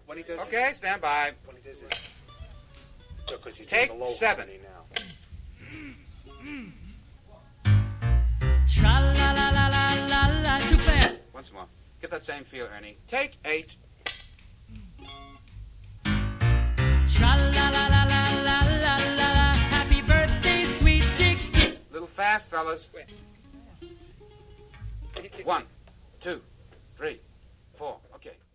When he does Okay, stand by. When he does this. Because he's Take doing the low 7. harmony now. Tra-la-la-la-la-la-la, too fast. Once more. Get that same feel, Ernie. Take 8. Tra-la-la-la-la-la-la-la, happy birthday, sweet 16. Little fast, fellas. 1, 2, 3, 4. Okay.